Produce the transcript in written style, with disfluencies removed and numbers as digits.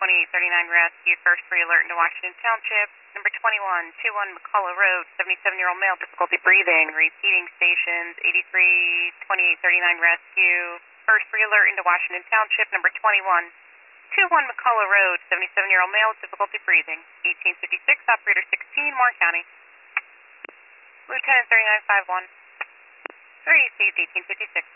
2839 rescue, first free alert into Washington Township. Number 21 McCullough Road, 77-year-old male, difficulty breathing. Repeating stations, 83 2839 rescue, first free alert into Washington Township. Number 21 McCullough Road, 77-year-old male with difficulty breathing. 1856, operator 16, Moore County. Lieutenant 3951. Received 1856.